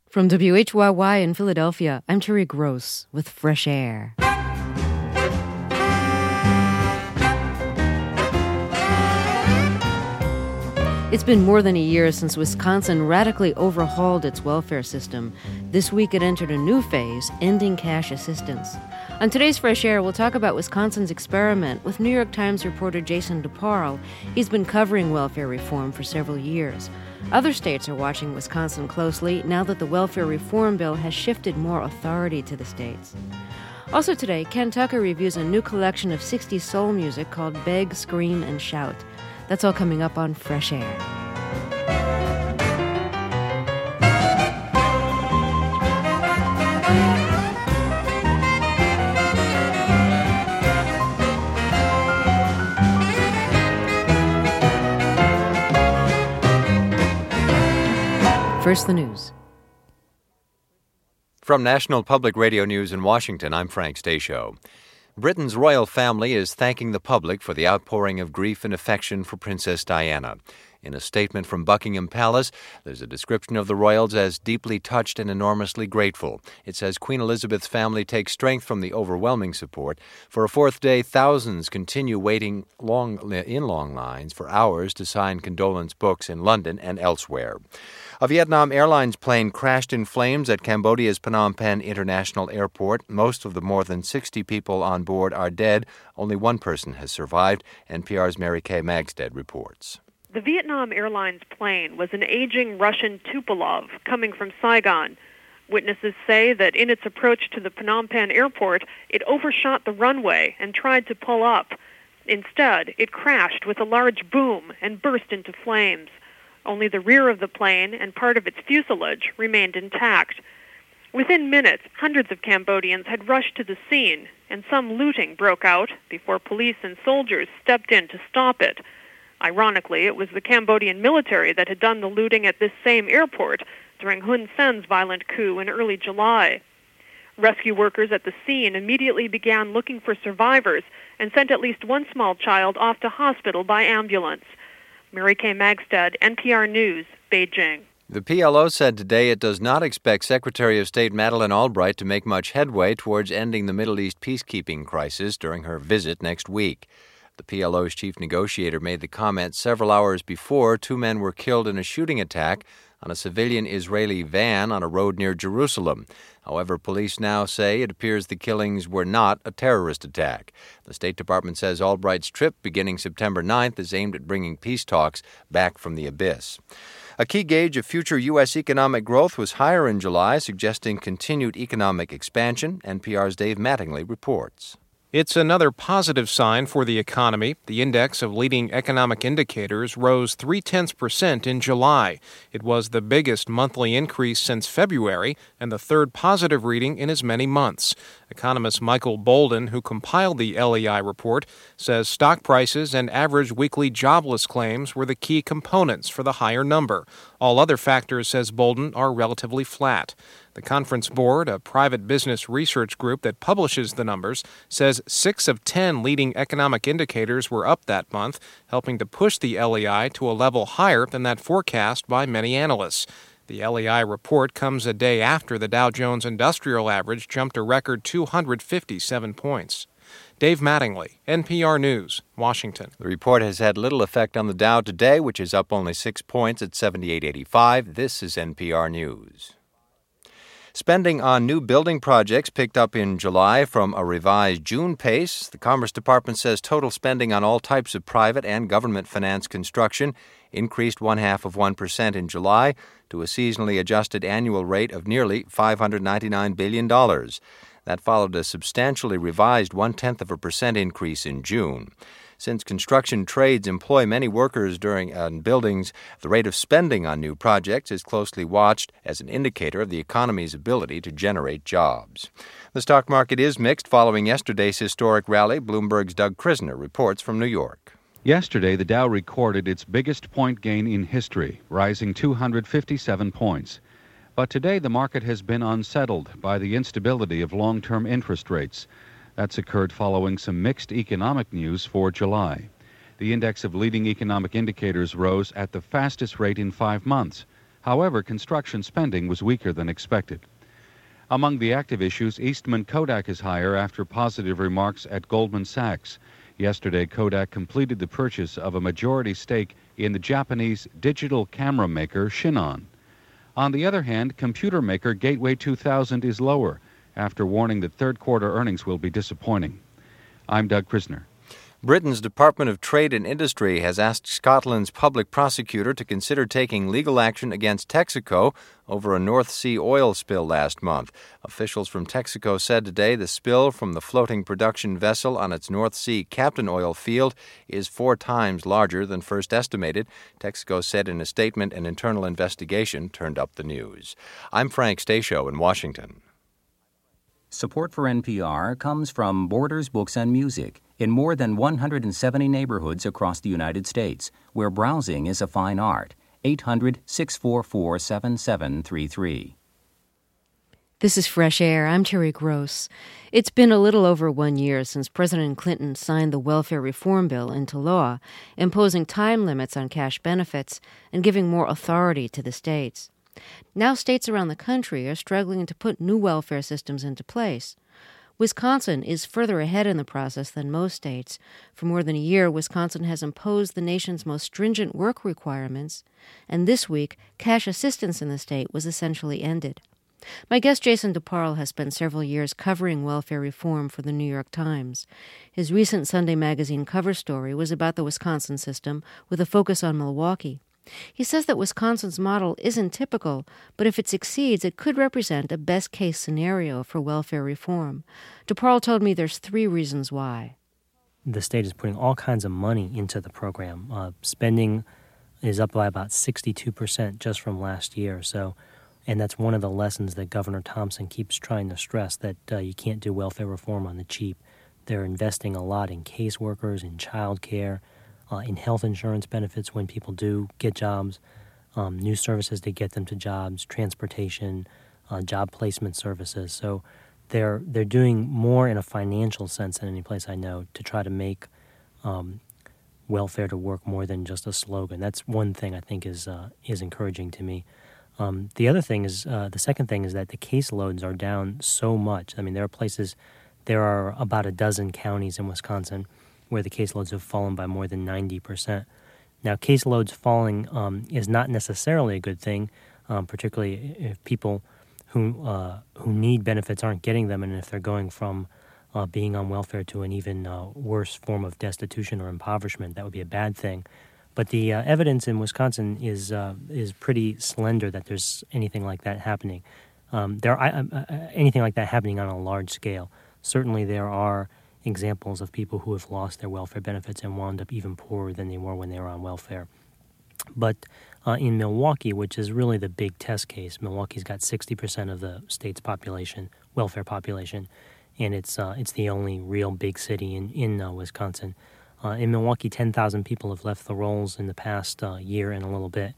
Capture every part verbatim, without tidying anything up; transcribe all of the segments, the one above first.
From W H Y Y in Philadelphia, I'm Terry Gross with Fresh Air. It's been more than a year since Wisconsin radically overhauled its welfare system. This week it entered a new phase, ending cash assistance. On today's Fresh Air, we'll talk about Wisconsin's experiment with New York Times reporter Jason DeParle. He's been covering welfare reform for several years. Other states are watching Wisconsin closely now that the welfare reform bill has shifted more authority to the states. Also today, Ken Tucker reviews a new collection of sixties soul music called Beg, Scream, and Shout. That's all coming up on Fresh Air. First, the news. From National Public Radio News in Washington, I'm Frank Stasio. Britain's royal family is thanking the public for the outpouring of grief and affection for Princess Diana. In a statement from Buckingham Palace, there's a description of the royals as deeply touched and enormously grateful. It says Queen Elizabeth's family takes strength from the overwhelming support. For a fourth day, thousands continue waiting long in long lines for hours to sign condolence books in London and elsewhere. A Vietnam Airlines plane crashed in flames at Cambodia's Phnom Penh International Airport. Most of the more than sixty people on board are dead. Only one person has survived. N P R's Mary Kay Magstead reports. The Vietnam Airlines plane was an aging Russian Tupolev coming from Saigon. Witnesses say that in its approach to the Phnom Penh airport, it overshot the runway and tried to pull up. Instead, it crashed with a large boom and burst into flames. Only the rear of the plane and part of its fuselage remained intact. Within minutes, hundreds of Cambodians had rushed to the scene, and some looting broke out before police and soldiers stepped in to stop it. Ironically, it was the Cambodian military that had done the looting at this same airport during Hun Sen's violent coup in early July. Rescue workers at the scene immediately began looking for survivors and sent at least one small child off to hospital by ambulance. Mary Kay Magstead, N P R News, Beijing. The P L O said today it does not expect Secretary of State Madeleine Albright to make much headway towards ending the Middle East peacekeeping crisis during her visit next week. The P L O's chief negotiator made the comment several hours before two men were killed in a shooting attack on a civilian Israeli van on a road near Jerusalem. However, police now say it appears the killings were not a terrorist attack. The State Department says Albright's trip, beginning September ninth, is aimed at bringing peace talks back from the abyss. A key gauge of future U S economic growth was higher in July, suggesting continued economic expansion. N P R's Dave Mattingly reports. It's another positive sign for the economy. The index of leading economic indicators rose three-tenths percent in July. It was the biggest monthly increase since February and the third positive reading in as many months. Economist Michael Bolden, who compiled the L E I report, says stock prices and average weekly jobless claims were the key components for the higher number. All other factors, says Bolden, are relatively flat. The Conference Board, a private business research group that publishes the numbers, says six of ten leading economic indicators were up that month, helping to push the L E I to a level higher than that forecast by many analysts. The L E I report comes a day after the Dow Jones Industrial Average jumped a record two hundred fifty-seven points. Dave Mattingly, N P R News, Washington. The report has had little effect on the Dow today, which is up only six points at seventy-eight eighty-five. This is N P R News. Spending on new building projects picked up in July from a revised June pace. The Commerce Department says total spending on all types of private and government-financed construction increased one-half of one percent in July to a seasonally adjusted annual rate of nearly five hundred ninety-nine billion dollars. That followed a substantially revised one-tenth of a percent increase in June. Since construction trades employ many workers during uh, buildings, the rate of spending on new projects is closely watched as an indicator of the economy's ability to generate jobs. The stock market is mixed following yesterday's historic rally. Bloomberg's Doug Krisner reports from New York. Yesterday, the Dow recorded its biggest point gain in history, rising two hundred fifty-seven points. But today, the market has been unsettled by the instability of long-term interest rates. That's occurred following some mixed economic news for July. The index of leading economic indicators rose at the fastest rate in five months. However, construction spending was weaker than expected. Among the active issues, Eastman Kodak is higher after positive remarks at Goldman Sachs. Yesterday, Kodak completed the purchase of a majority stake in the Japanese digital camera maker Shinon. On the other hand, computer maker Gateway two thousand is lower after warning that third quarter earnings will be disappointing. I'm Doug Krisner. Britain's Department of Trade and Industry has asked Scotland's public prosecutor to consider taking legal action against Texaco over a North Sea oil spill last month. Officials from Texaco said today the spill from the floating production vessel on its North Sea Captain oil field is four times larger than first estimated. Texaco said in a statement an internal investigation turned up the news. I'm Frank Stasio in Washington. Support for N P R comes from Borders Books and Music in more than one hundred seventy neighborhoods across the United States, where browsing is a fine art. eight hundred, six four four, seven seven three three. This is Fresh Air. I'm Terry Gross. It's been a little over one year since President Clinton signed the welfare reform bill into law, imposing time limits on cash benefits and giving more authority to the states. Now states around the country are struggling to put new welfare systems into place. Wisconsin is further ahead in the process than most states. For more than a year, Wisconsin has imposed the nation's most stringent work requirements, and this week, cash assistance in the state was essentially ended. My guest Jason DeParle has spent several years covering welfare reform for the New York Times. His recent Sunday Magazine cover story was about the Wisconsin system, with a focus on Milwaukee. He says that Wisconsin's model isn't typical, but if it succeeds, it could represent a best-case scenario for welfare reform. DeParle told me there's three reasons why. The state is putting all kinds of money into the program. Uh, spending is up by about sixty-two percent just from last year. So, and that's one of the lessons that Governor Thompson keeps trying to stress, that uh, you can't do welfare reform on the cheap. They're investing a lot in caseworkers, in child care, Uh, in health insurance benefits when people do get jobs, um, new services to get them to jobs, transportation, uh, job placement services. So they're they're doing more in a financial sense than any place I know to try to make um, welfare to work more than just a slogan. That's one thing I think is uh, is encouraging to me. Um, the other thing is, uh, the second thing is that the caseloads are down so much. I mean, there are places, there are about a dozen counties in Wisconsin where the caseloads have fallen by more than ninety percent. Now, caseloads falling um, is not necessarily a good thing, um, particularly if people who uh, who need benefits aren't getting them, and if they're going from uh, being on welfare to an even uh, worse form of destitution or impoverishment. That would be a bad thing. But the uh, evidence in Wisconsin is uh, is pretty slender that there's anything like that happening. Um, there are, uh, uh, anything like that happening on a large scale. Certainly, there are examples of people who have lost their welfare benefits and wound up even poorer than they were when they were on welfare. But uh, in Milwaukee, which is really the big test case, Milwaukee's got sixty percent of the state's population, welfare population, and it's uh, it's the only real big city in, in uh, Wisconsin. Uh, in Milwaukee, ten thousand people have left the rolls in the past uh, year and a little bit,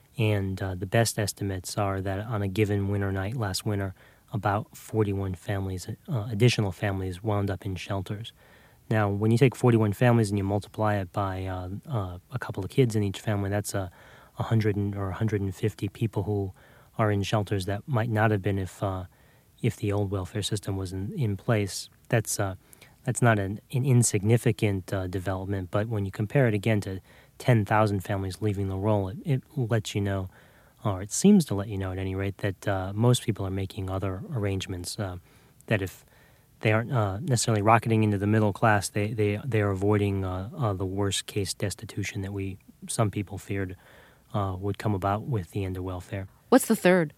and uh, the best estimates are that on a given winter night last winter, about forty-one families, uh, additional families, wound up in shelters. Now, when you take forty-one families and you multiply it by uh, uh, a couple of kids in each family, that's a uh, one hundred or one hundred fifty people who are in shelters that might not have been if uh, if the old welfare system was in, in place. That's uh, that's not an, an insignificant uh, development, but when you compare it again to ten thousand families leaving the roll, it, it lets you know, or it seems to let you know at any rate, that uh, most people are making other arrangements, uh, that if they aren't uh, necessarily rocketing into the middle class, they, they, they are avoiding uh, uh, the worst-case destitution that we, some people feared uh, would come about with the end of welfare. What's the third?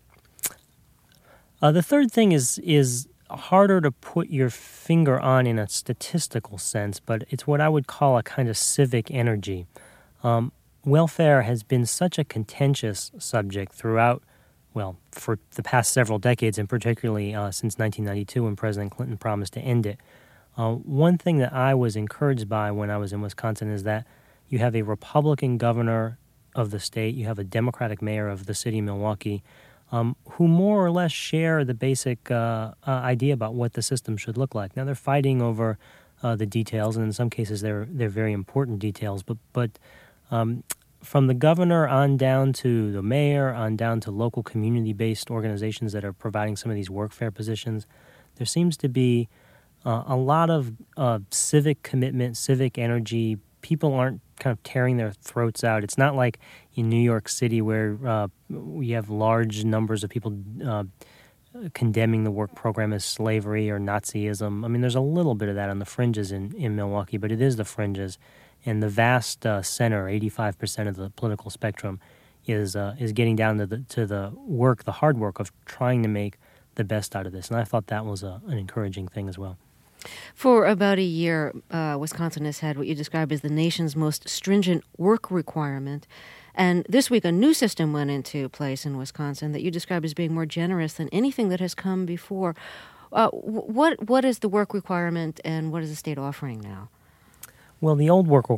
Uh, the third thing is is harder to put your finger on in a statistical sense, but it's what I would call a kind of civic energy. Um, Welfare has been such a contentious subject throughout, well, for the past several decades, and particularly uh, since nineteen ninety-two when President Clinton promised to end it. Uh, one thing that I was encouraged by when I was in Wisconsin is that you have a Republican governor of the state, you have a Democratic mayor of the city of Milwaukee, um, who more or less share the basic uh, uh, idea about what the system should look like. Now, they're fighting over uh, the details, and in some cases they're they're very important details, but but Um, from the governor on down to the mayor, on down to local community-based organizations that are providing some of these workfare positions, there seems to be uh, a lot of uh, civic commitment, civic energy. People aren't kind of tearing their throats out. It's not like in New York City where uh, we have large numbers of people uh, condemning the work program as slavery or Nazism. I mean, there's a little bit of that on the fringes in, in Milwaukee, but it is the fringes. And the vast uh, center, eighty-five percent of the political spectrum, is uh, is getting down to the to the work, the hard work of trying to make the best out of this. And I thought that was a, an encouraging thing as well. For about a year, uh, Wisconsin has had what you describe as the nation's most stringent work requirement. And this week, a new system went into place in Wisconsin that you describe as being more generous than anything that has come before. Uh, what what is the work requirement, and what is the state offering now? Well, the old work,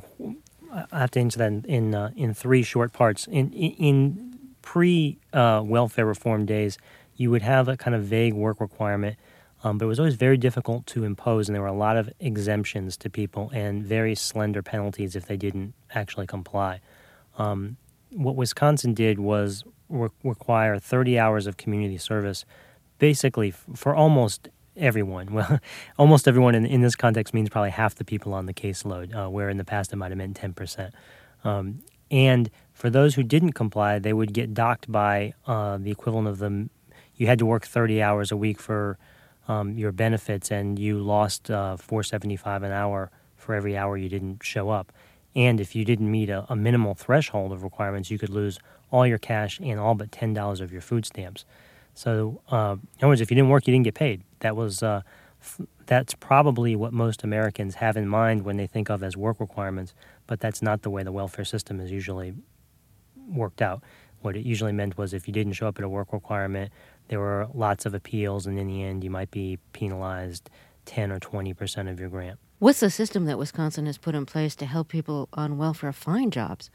I have to answer that in in, uh, in three short parts. In in, in pre-welfare uh, reform days, you would have a kind of vague work requirement, um, but it was always very difficult to impose, and there were a lot of exemptions to people and very slender penalties if they didn't actually comply. Um, what Wisconsin did was re- require thirty hours of community service, basically f- for almost everyone. Well, almost everyone in, in this context means probably half the people on the caseload, uh, where in the past it might have meant ten percent. Um, and for those who didn't comply, they would get docked by uh, the equivalent of them. You had to work thirty hours a week for um, your benefits, and you lost uh, four dollars and seventy-five cents an hour for every hour you didn't show up. And if you didn't meet a, a minimal threshold of requirements, you could lose all your cash and all but ten dollars of your food stamps. So, uh, in other words, if you didn't work, you didn't get paid. That was uh, f- that's probably what most Americans have in mind when they think of as work requirements, but that's not the way the welfare system is usually worked out. What it usually meant was if you didn't show up at a work requirement, there were lots of appeals, and in the end, you might be penalized ten or twenty percent of your grant. What's the system that Wisconsin has put in place to help people on welfare find jobs?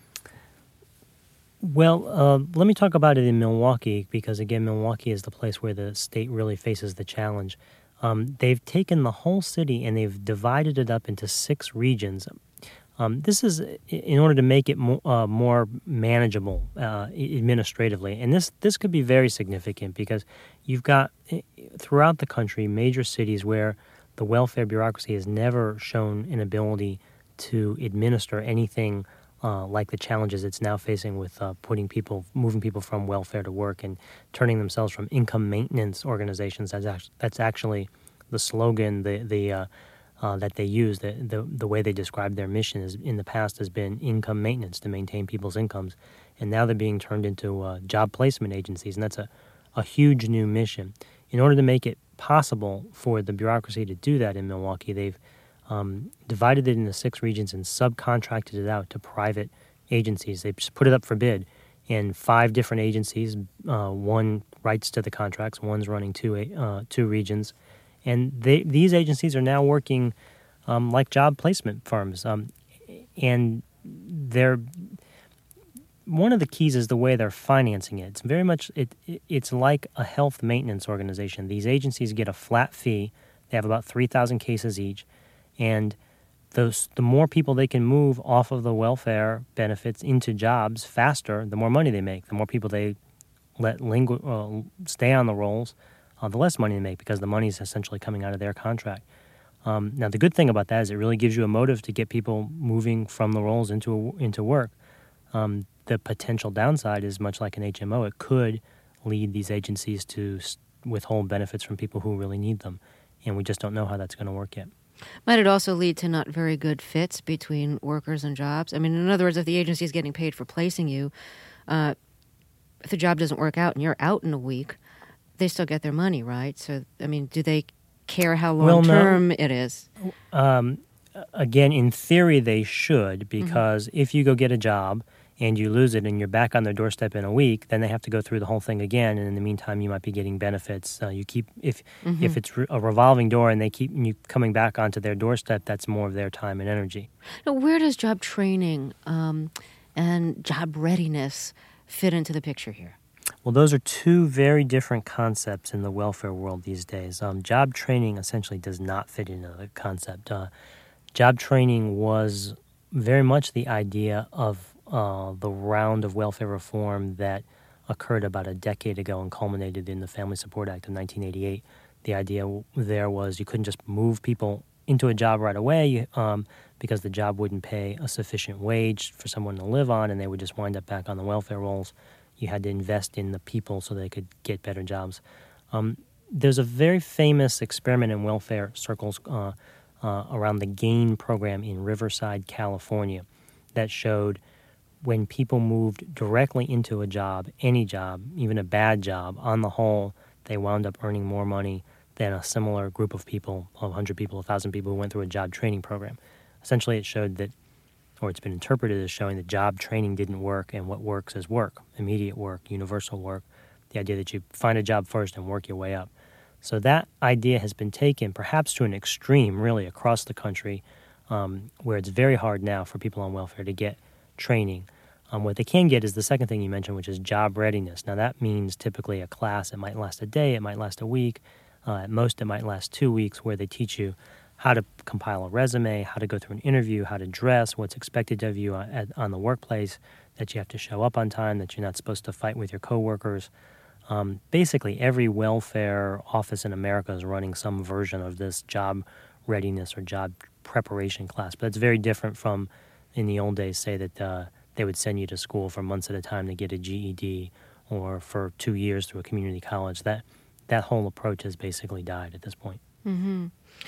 Well, uh, let me talk about it in Milwaukee, because, again, Milwaukee is the place where the state really faces the challenge. Um, they've taken the whole city and they've divided it up into six regions. Um, this is in order to make it mo- uh, more manageable uh, administratively. And this, this could be very significant because you've got, throughout the country, major cities where the welfare bureaucracy has never shown an ability to administer anything uh, like the challenges it's now facing with uh, putting people, moving people from welfare to work and turning themselves from income maintenance organizations. That's actually, that's actually the slogan the the uh, uh, that they use. The, the the way they describe their mission is in the past has been income maintenance to maintain people's incomes, and now they're being turned into uh, job placement agencies, and that's a a huge new mission. In order to make it possible for the bureaucracy to do that in Milwaukee, they've um, divided it into six regions and subcontracted it out to private agencies. They just put it up for bid, and five different agencies, uh, one writes to the contracts, one's running two uh, two regions, and they, these agencies are now working um, like job placement firms, um, and they're one of the keys is the way they're financing it. It's very much it. It's like a health maintenance organization. These agencies get a flat fee. They have about three thousand cases each, and those the more people they can move off of the welfare benefits into jobs faster, the more money they make. The more people they let lingu- uh, stay on the rolls, uh, the less money they make because the money is essentially coming out of their contract. Um, now, the good thing about that is it really gives you a motive to get people moving from the rolls into a, into work. Um, the potential downside is much like an H M O. It could lead these agencies to withhold benefits from people who really need them, and we just don't know how that's going to work yet. Might it also lead to not very good fits between workers and jobs? I mean, in other words, if the agency is getting paid for placing you, uh, if the job doesn't work out and you're out in a week, they still get their money, right? So, I mean, do they care how long-term well, no. it is? Um, again, in theory, they should, because mm-hmm. if you go get a job and you lose it and you're back on their doorstep in a week, then they have to go through the whole thing again. And in the meantime, you might be getting benefits. Uh, you keep if mm-hmm. if it's re- a revolving door and they keep you coming back onto their doorstep, that's more of their time and energy. Now, where does job training um, and job readiness fit into the picture here? Well, those are two very different concepts in the welfare world these days. Um, job training essentially does not fit into the concept. Uh, job training was very much the idea of uh, the round of welfare reform that occurred about a decade ago and culminated in the Family Support Act of nineteen eighty-eight. The idea there was you couldn't just move people into a job right away um, because the job wouldn't pay a sufficient wage for someone to live on, and they would just wind up back on the welfare rolls. You had to invest in the people so they could get better jobs. Um, there's a very famous experiment in welfare circles uh, uh, around the GAIN program in Riverside, California, that showed when people moved directly into a job, any job, even a bad job, on the whole, they wound up earning more money than a similar group of people, one hundred people, one thousand people who went through a job training program. Essentially, it showed that, or it's been interpreted as showing that job training didn't work, and what works is work, immediate work, universal work, the idea that you find a job first and work your way up. So that idea has been taken perhaps to an extreme, really, across the country, um, where it's very hard now for people on welfare to get training. Um, what they can get is the second thing you mentioned, which is job readiness. Now, that means typically a class. It might last a day, it might last a week. Uh, at most, it might last two weeks, where they teach you how to compile a resume, how to go through an interview, how to dress, what's expected of you at, on the workplace, that you have to show up on time, that you're not supposed to fight with your coworkers. Um, basically, every welfare office in America is running some version of this job readiness or job preparation class. But it's very different from in the old days, say that uh, they would send you to school for months at a time to get a G E D, or for two years through a community college. That that whole approach has basically died at this point. Mm-hmm.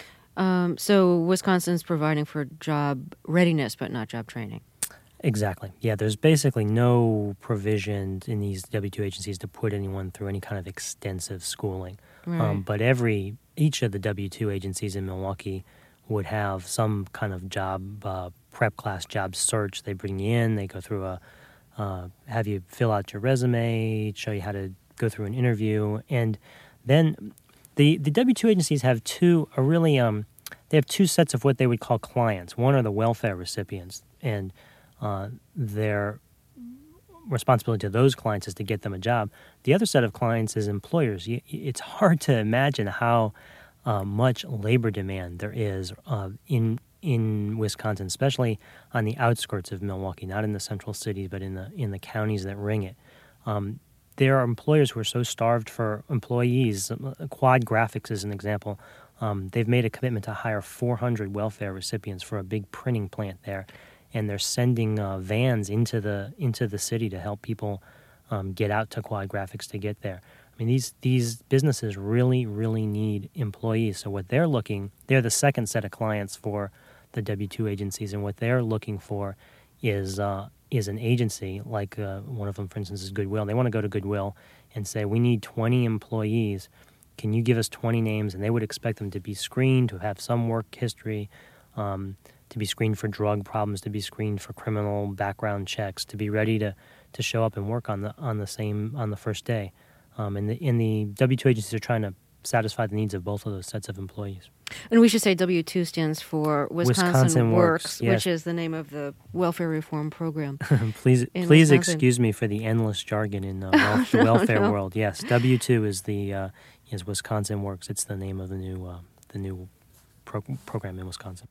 Um, so Wisconsin's providing for job readiness, but not job training. Exactly. Yeah, there's basically no provision in these W two agencies to put anyone through any kind of extensive schooling. Right. Um, but every each of the W two agencies in Milwaukee would have some kind of job uh, prep class, job search. They bring you in, they go through a, uh, have you fill out your resume, show you how to go through an interview, and then the the W two agencies have two, a really, um, they have two sets of what they would call clients. One are the welfare recipients, and uh, their responsibility to those clients is to get them a job. The other set of clients is employers. You, it's hard to imagine how uh, much labor demand there is uh, in in Wisconsin, especially on the outskirts of Milwaukee, not in the central cities, but in the in the counties that ring it. Um, there are employers who are so starved for employees. Quad Graphics is an example. Um, they've made a commitment to hire four hundred welfare recipients for a big printing plant there, and they're sending uh, vans into the into the city to help people um, get out to Quad Graphics to get there. I mean, these these businesses really, really need employees. So what they're looking, they're the second set of clients for the W two agencies, and what they're looking for is uh, is an agency, like uh, one of them, for instance, is Goodwill. They want to go to Goodwill and say, we need twenty employees. Can you give us twenty names? And they would expect them to be screened, to have some work history, um, to be screened for drug problems, to be screened for criminal background checks, to be ready to, to show up and work on the on the same on the first day. Um, and the in the W two agencies are trying to satisfy the needs of both of those sets of employees. And we should say W two stands for Wisconsin, Wisconsin Works, Works, yes. which is the name of the welfare reform program. please in please Wisconsin. excuse me for the endless jargon in uh, wel- the no, welfare no. world. Yes, W two is the uh, is Wisconsin Works. It's the name of the new uh, the new pro- program in Wisconsin.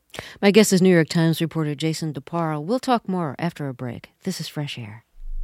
My guest is New York Times reporter Jason DeParle. We'll talk more after a break. This is Fresh Air.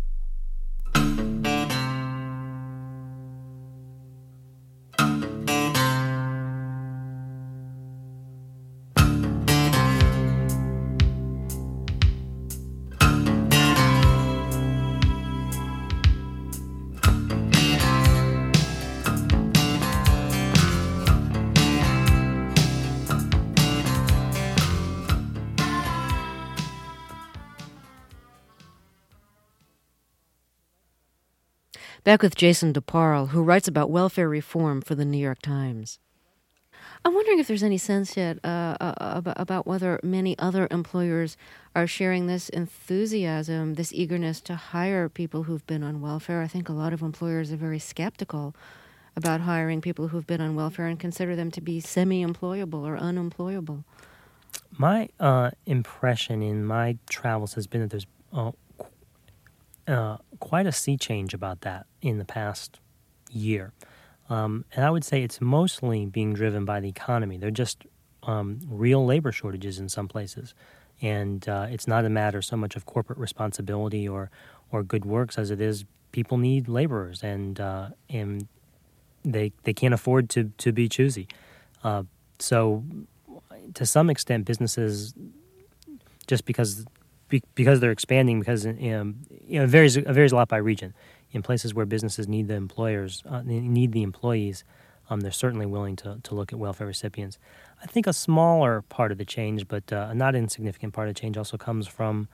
Back with Jason DeParle, who writes about welfare reform for the New York Times. I'm wondering if there's any sense yet uh, about, about whether many other employers are sharing this enthusiasm, this eagerness to hire people who've been on welfare. I think a lot of employers are very skeptical about hiring people who've been on welfare and consider them to be semi-employable or unemployable. My uh, impression in my travels has been that there's uh, uh, quite a sea change about that in the past year. Um, and I would say it's mostly being driven by the economy. There are just um, real labor shortages in some places. And uh, it's not a matter so much of corporate responsibility or, or good works as it is people need laborers, and uh, and they they can't afford to, to be choosy. Uh, so to some extent, businesses, just because be, because they're expanding, because um, you know, it varies, it varies a lot by region. In places where businesses need the employers, uh, need the employees, um, they're certainly willing to, to look at welfare recipients. I think a smaller part of the change, but uh, a not insignificant part of the change, also comes from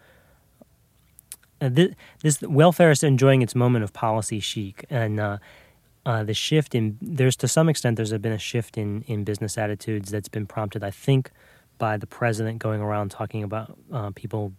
uh, this, this welfare is enjoying its moment of policy chic, and uh, uh, the shift in there's to some extent there's been a shift in, in business attitudes that's been prompted, I think, by the president going around talking about uh, people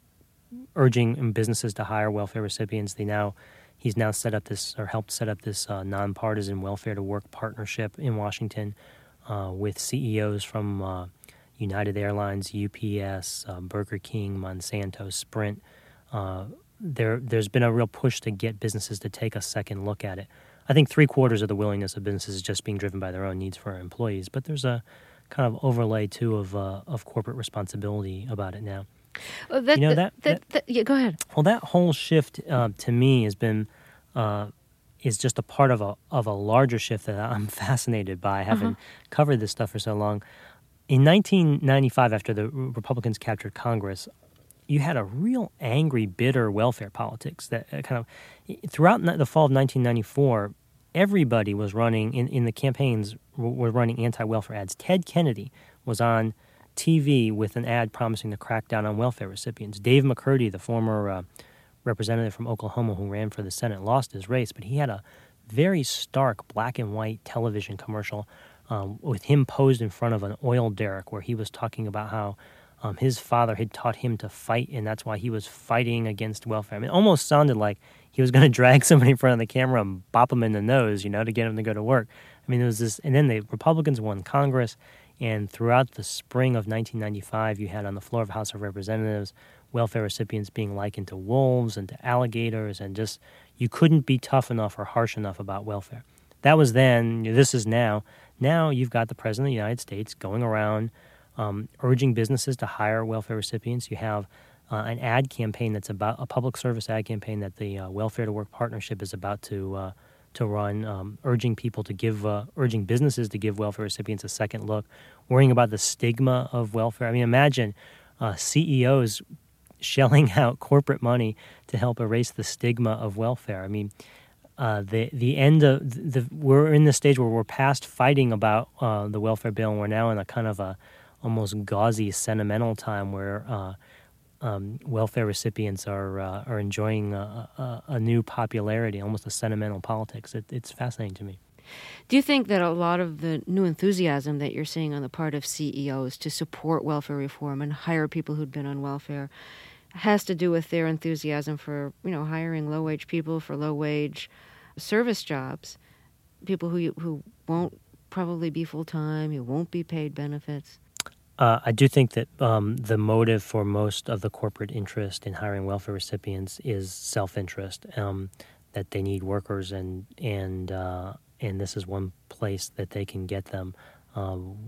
urging businesses to hire welfare recipients. They now he's now set up this or helped set up this uh, nonpartisan welfare to work partnership in Washington. Uh, with C E Os from uh, United Airlines, U P S, uh, Burger King, Monsanto, Sprint. Uh, there, there's been a real push to get businesses to take a second look at it. I think three quarters of the willingness of businesses is just being driven by their own needs for employees, but there's a kind of overlay too of uh, of corporate responsibility about it now. Well, that, you know that, that, that, that yeah, go ahead. Well, that whole shift uh, to me has been. Uh, is just a part of a of a larger shift that I'm fascinated by, having uh-huh. covered this stuff for so long. In nineteen ninety-five, after the Republicans captured Congress, you had a real angry, bitter welfare politics that kind of, throughout the fall of nineteen ninety-four, everybody was running, in, in the campaigns, were running anti-welfare ads. Ted Kennedy was on T V with an ad promising to crack down on welfare recipients. Dave McCurdy, the former uh, representative from Oklahoma who ran for the Senate, lost his race, but he had a very stark black and white television commercial um, with him posed in front of an oil derrick where he was talking about how um, his father had taught him to fight, and that's why he was fighting against welfare. I mean, it almost sounded like he was going to drag somebody in front of the camera and bop him in the nose, you know, to get him to go to work. I mean, there was this, and then the Republicans won Congress, and throughout the spring of nineteen ninety-five, you had on the floor of the House of Representatives welfare recipients being likened to wolves and to alligators, and just you couldn't be tough enough or harsh enough about welfare. That was then. This is now. Now you've got the President of the United States going around um, urging businesses to hire welfare recipients. You have uh, an ad campaign that's about a public service ad campaign that the uh, Welfare to Work Partnership is about to uh, to run, um, urging people to give, uh, urging businesses to give welfare recipients a second look, worrying about the stigma of welfare. I mean, imagine uh, C E Os shelling out corporate money to help erase the stigma of welfare. I mean, uh, the the end of the we're in the stage where we're past fighting about uh, the welfare bill, and we're now in a kind of a almost gauzy, sentimental time where uh, um, welfare recipients are uh, are enjoying a, a, a new popularity, almost a sentimental politics. It, it's fascinating to me. Do you think that a lot of the new enthusiasm that you're seeing on the part of C E Os to support welfare reform and hire people who'd been on welfare has to do with their enthusiasm for, you know, hiring low-wage people for low-wage service jobs, people who who won't probably be full-time, who won't be paid benefits? Uh, I do think that um, the motive for most of the corporate interest in hiring welfare recipients is self-interest, um, that they need workers, and and uh, and this is one place that they can get them. Um,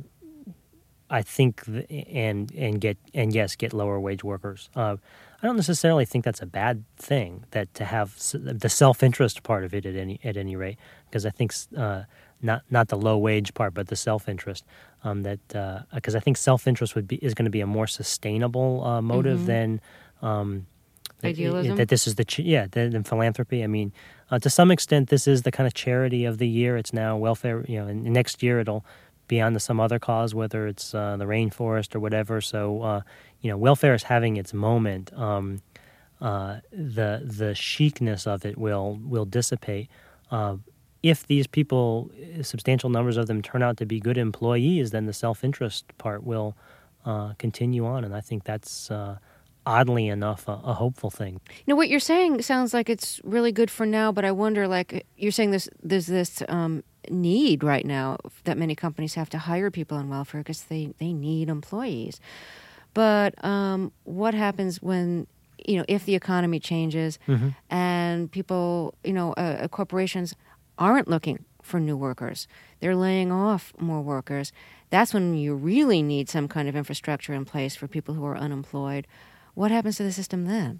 I think, th- and and get and yes, get lower wage workers. Uh, I don't necessarily think that's a bad thing. That to have s- the self-interest part of it at any at any rate, because I think uh, not not the low wage part, but the self-interest. Um, that because uh, I think self-interest would be is going to be a more sustainable uh, motive mm-hmm. than um, idealism. That, that this is the ch- yeah than, than philanthropy. I mean, uh, to some extent, this is the kind of charity of the year. It's now welfare. You know, and next year it'll be on to some other cause, whether it's uh, the rainforest or whatever. So, uh, you know, welfare is having its moment. Um, uh, the the chicness of it will will dissipate. Uh, if these people, substantial numbers of them, turn out to be good employees, then the self-interest part will uh, continue on. And I think that's, uh, oddly enough, a, a hopeful thing. You know, what you're saying sounds like it's really good for now, but I wonder, like, you're saying this, there's this um, need right now that many companies have to hire people on welfare because they, they need employees. But um, what happens when, you know, if the economy changes mm-hmm. and people, you know, uh, corporations aren't looking for new workers. They're laying off more workers. That's when you really need some kind of infrastructure in place for people who are unemployed. What happens to the system then?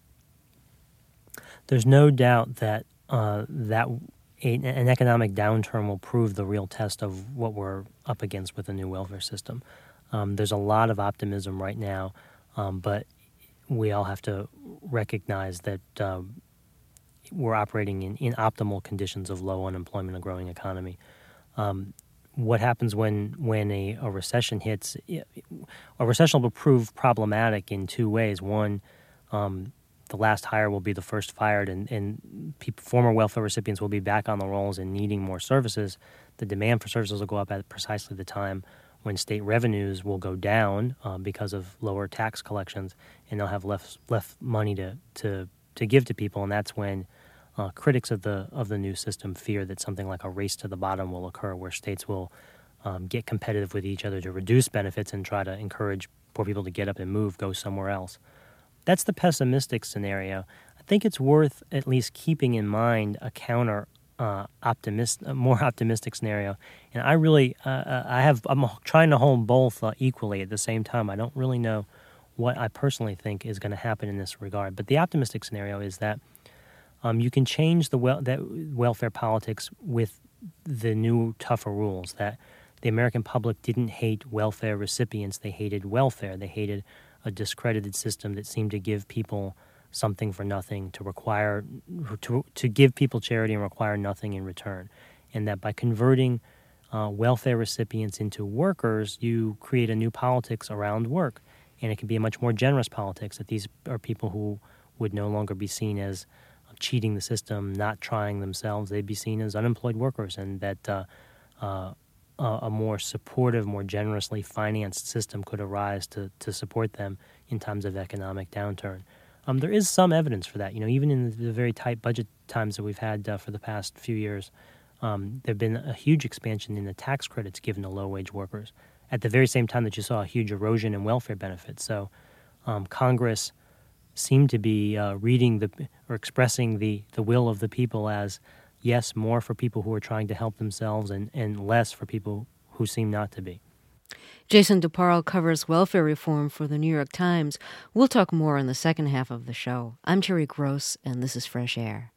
There's no doubt that uh, that a, an economic downturn will prove the real test of what we're up against with the new welfare system. Um, there's a lot of optimism right now, um, but we all have to recognize that um, we're operating in, in optimal conditions of low unemployment and growing economy. Um, what happens when when a, a recession hits? A recession will prove problematic in two ways. One, um, the last hire will be the first fired, and, and people, former welfare recipients will be back on the rolls and needing more services. The demand for services will go up at precisely the time when state revenues will go down uh, because of lower tax collections, and they'll have less less money to, to, to give to people, and that's when uh, critics of the of the new system fear that something like a race to the bottom will occur, where states will um, get competitive with each other to reduce benefits and try to encourage poor people to get up and move, go somewhere else. That's the pessimistic scenario. I think it's worth at least keeping in mind a counter Uh, optimist, a more optimistic scenario, and I really, uh, I have, I'm trying to hold both uh, equally at the same time. I don't really know what I personally think is going to happen in this regard. But the optimistic scenario is that um, you can change the wel- that welfare politics with the new tougher rules. That the American public didn't hate welfare recipients; they hated welfare. They hated a discredited system that seemed to give people something for nothing, to require to to give people charity and require nothing in return, and that by converting uh, welfare recipients into workers, you create a new politics around work, and it can be a much more generous politics. That these are people who would no longer be seen as cheating the system, not trying themselves. They'd be seen as unemployed workers, and that uh, uh, a more supportive, more generously financed system could arise to to support them in times of economic downturn. Um, there is some evidence for that. You know, even in the very tight budget times that we've had uh, for the past few years, um, there have been a huge expansion in the tax credits given to low-wage workers at the very same time that you saw a huge erosion in welfare benefits. So um, Congress seemed to be uh, reading the or expressing the, the will of the people as, yes, more for people who are trying to help themselves and, and less for people who seem not to be. Jason DeParle covers welfare reform for the New York Times. We'll talk more in the second half of the show. I'm Terry Gross, and this is Fresh Air.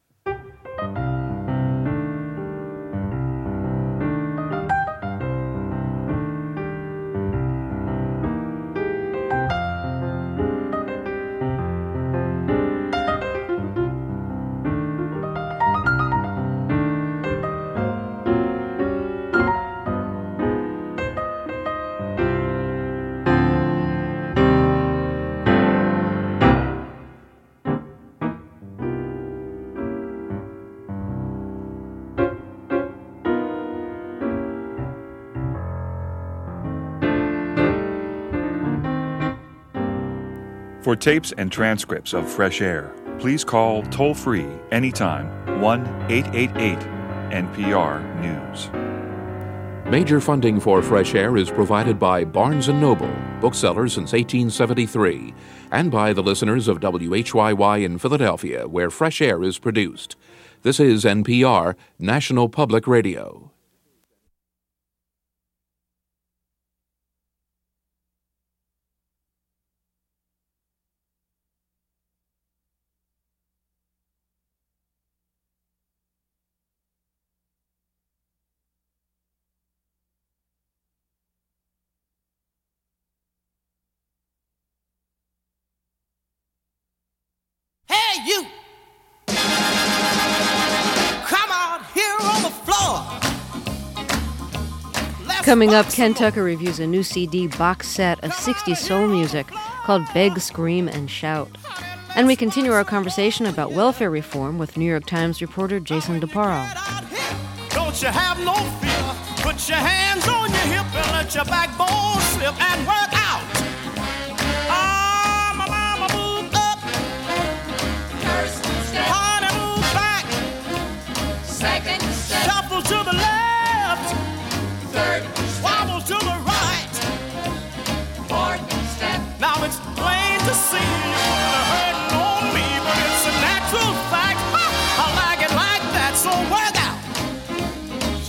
For tapes and transcripts of Fresh Air, please call toll-free anytime one eight eight eight N P R News. Major funding for Fresh Air is provided by Barnes and Noble, bookseller since eighteen seventy-three, and by the listeners of W H Y Y in Philadelphia, where Fresh Air is produced. This is N P R, National Public Radio. Hey, you! Come out here on the floor. Let's Coming up, Ken Tucker reviews a new C D box set of sixties soul music called Beg, Scream, and Shout. And we continue our conversation about welfare reform with New York Times reporter Jason DeParle. Don't you have no fear? Put your hands on your hip and let your backbone slip and work out. Ah, my mama move up. First step. Honey, move back. Second step. Shuffle to the left. Third step. Wobble to the right. Fourth step. Now it's plain to see you put a hurting on me, but it's a natural fact. Ha! I like it like that, so work out.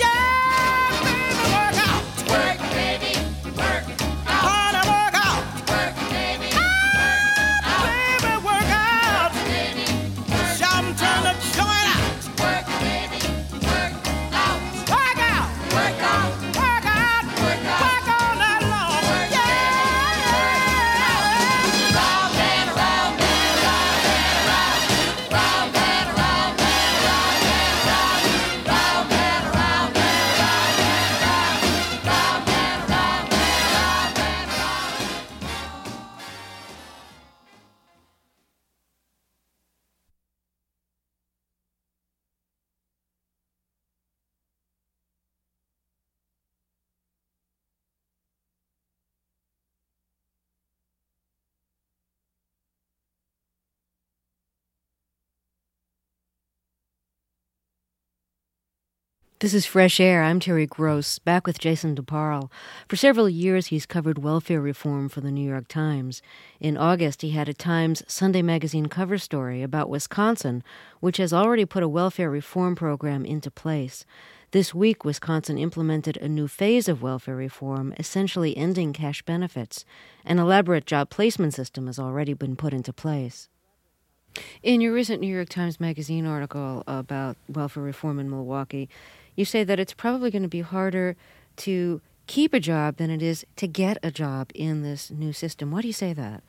This is Fresh Air. I'm Terry Gross, back with Jason DeParle. For several years, he's covered welfare reform for the New York Times. In August, he had a Times Sunday Magazine cover story about Wisconsin, which has already put a welfare reform program into place. This week, Wisconsin implemented a new phase of welfare reform, essentially ending cash benefits. An elaborate job placement system has already been put into place. In your recent New York Times Magazine article about welfare reform in Milwaukee, you say that it's probably going to be harder to keep a job than it is to get a job in this new system. Why do you say that?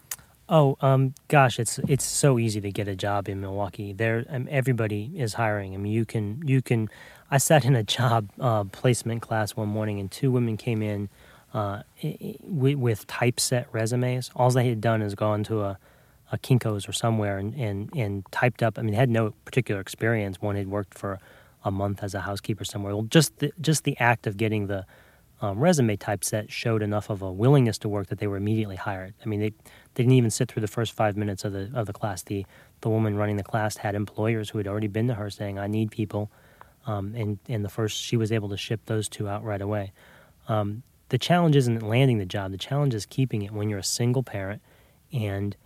Oh, um, gosh, it's it's so easy to get a job in Milwaukee. There, um, everybody is hiring. I mean, you can you can. I sat in a job uh, placement class one morning, and two women came in uh, with, with typeset resumes. All they had done is gone to a, a Kinko's or somewhere and, and and typed up. I mean, they had no particular experience. One had worked for a month as a housekeeper somewhere. Well, just the, just the act of getting the um, resume typeset showed enough of a willingness to work that they were immediately hired. I mean, they, they didn't even sit through the first five minutes of the of the class. The the woman running the class had employers who had already been to her saying, "I need people," um, and and the first she was able to ship those two out right away. Um, the challenge isn't landing the job. The challenge is keeping it when you're a single parent and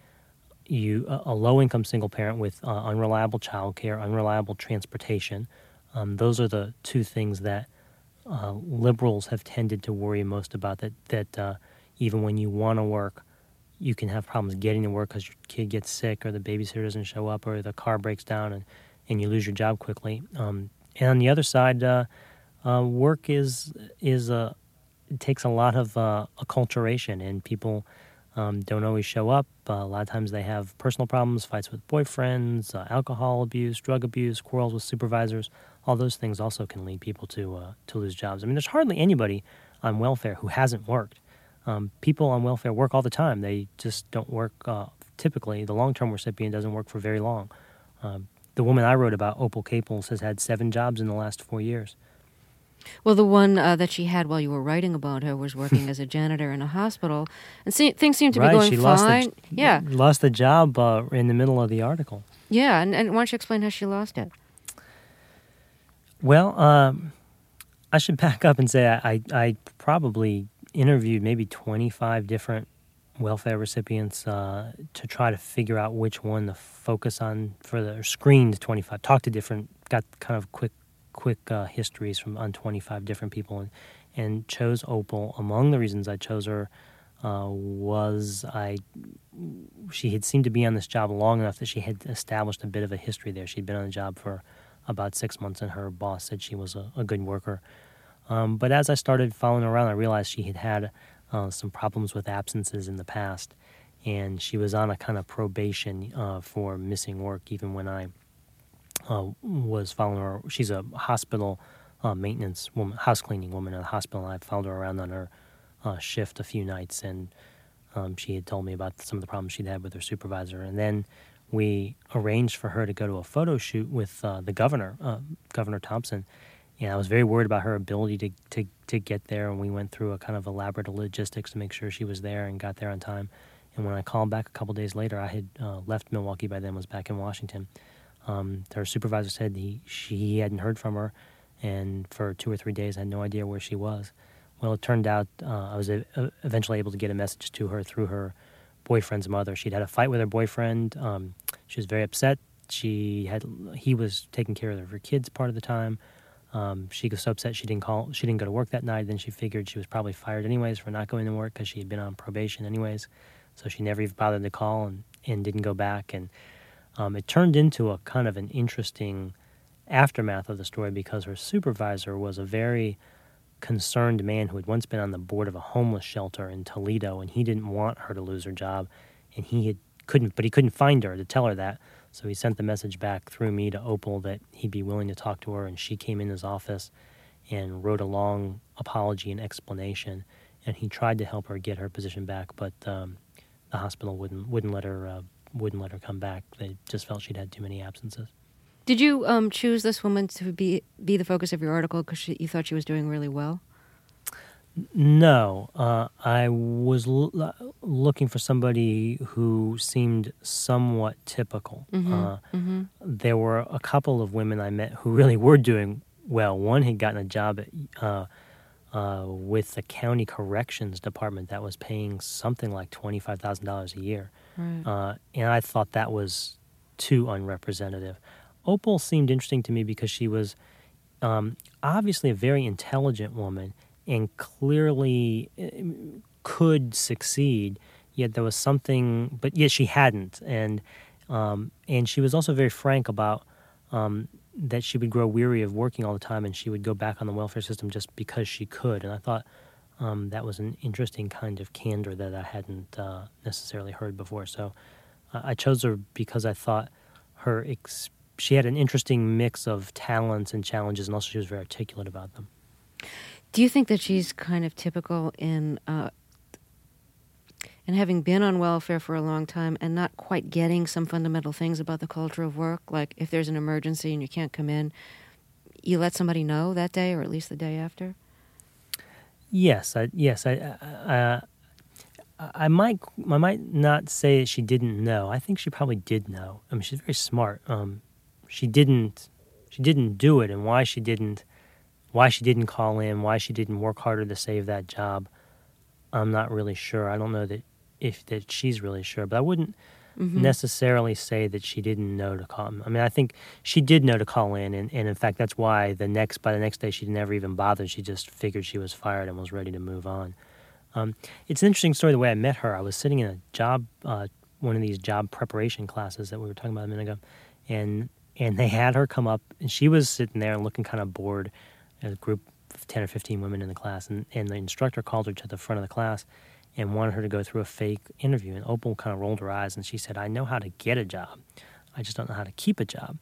you a, a low income single parent with uh, unreliable childcare, unreliable transportation. Um, those are the two things that uh, liberals have tended to worry most about, that, that uh, even when you want to work, you can have problems getting to work because your kid gets sick or the babysitter doesn't show up or the car breaks down and, and you lose your job quickly. Um, and on the other side, uh, uh, work is, is a, it takes a lot of uh, acculturation, and people um, don't always show up. Uh, a lot of times they have personal problems, fights with boyfriends, uh, alcohol abuse, drug abuse, quarrels with supervisors. All those things also can lead people to uh, to lose jobs. I mean, there's hardly anybody on welfare who hasn't worked. Um, people on welfare work all the time. They just don't work uh, typically. The long-term recipient doesn't work for very long. Um, the woman I wrote about, Opal Caples, has had seven jobs in the last four years. Well, the one uh, that she had while you were writing about her was working as a janitor in a hospital, and see, things seem to right, be going she fine. Lost the, yeah, lost the job uh, in the middle of the article. Yeah, and, and why don't you explain how she lost it? Well, um, I should back up and say I, I, I probably interviewed maybe twenty-five different welfare recipients uh, to try to figure out which one to focus on for the or screened twenty-five. Talked to different, got kind of quick. quick uh, histories from on twenty-five different people, and, and chose Opal. Among the reasons I chose her uh, was I she had seemed to be on this job long enough that she had established a bit of a history there. She'd been on the job for about six months, and her boss said she was a, a good worker. Um, but as I started following her around, I realized she had had uh, some problems with absences in the past, and she was on a kind of probation uh, for missing work even when I Uh, was following her. She's a hospital uh, maintenance woman, house cleaning woman at a hospital. I followed her around on her uh, shift a few nights, and um, she had told me about some of the problems she'd had with her supervisor. And then we arranged for her to go to a photo shoot with uh, the governor, uh, Governor Thompson. And I was very worried about her ability to, to, to get there, and we went through a kind of elaborate logistics to make sure she was there and got there on time. And when I called back a couple days later, I had uh, left Milwaukee by then, was back in Washington. Um, her supervisor said he she hadn't heard from her, and for two or three days I had no idea where she was. Well, it turned out uh, I was a, a eventually able to get a message to her through her boyfriend's mother. She'd had a fight with her boyfriend. Um, she was very upset. She had he was taking care of her kids part of the time. Um, she was so upset she didn't call. She didn't go to work that night. Then she figured she was probably fired anyways for not going to work because she had been on probation anyways. So she never even bothered to call and, and didn't go back. And Um, it turned into a kind of an interesting aftermath of the story because her supervisor was a very concerned man who had once been on the board of a homeless shelter in Toledo, and he didn't want her to lose her job, and he had couldn't, but he couldn't find her to tell her that. So he sent the message back through me to Opal that he'd be willing to talk to her, and she came in his office and wrote a long apology and explanation, and he tried to help her get her position back, but um, the hospital wouldn't wouldn't let her. Uh, wouldn't let her come back. They just felt she'd had too many absences. Did you um, choose this woman to be be the focus of your article because you thought she was doing really well? No. Uh, I was l- looking for somebody who seemed somewhat typical. Mm-hmm. Uh, mm-hmm. There were a couple of women I met who really were doing well. One had gotten a job at, uh, uh, with the county corrections department that was paying something like twenty-five thousand dollars a year. Right. Uh, and I thought that was too unrepresentative. Opal seemed interesting to me because she was um, obviously a very intelligent woman and clearly uh, could succeed, yet there was something, but yet she hadn't. And um, and she was also very frank about um, that she would grow weary of working all the time and she would go back on the welfare system just because she could. And I thought um, that was an interesting kind of candor that I hadn't uh, necessarily heard before. So uh, I chose her because I thought her ex- she had an interesting mix of talents and challenges, and also she was very articulate about them. Do you think that she's kind of typical in uh, in having been on welfare for a long time and not quite getting some fundamental things about the culture of work? Like if there's an emergency and you can't come in, you let somebody know that day or at least the day after? Yes, I, yes, I, I, I, I might, I might not say she didn't know. I think she probably did know. I mean, she's very smart. Um, she didn't, she didn't do it, and why she didn't, why she didn't call in, why she didn't work harder to save that job, I'm not really sure. I don't know that if that she's really sure, but I wouldn't mm-hmm. necessarily say that she didn't know to call. I mean, I think she did know to call in, and, and in fact, that's why the next by the next day she never even bothered. She just figured she was fired and was ready to move on. Um, it's an interesting story the way I met her. I was sitting in a job, uh, one of these job preparation classes that we were talking about a minute ago, and and they had her come up, and she was sitting there looking kind of bored. A group of ten or fifteen women in the class, and, and the instructor called her to the front of the class and wanted her to go through a fake interview. And Opal kind of rolled her eyes, and she said, I know how to get a job. I just don't know how to keep a job.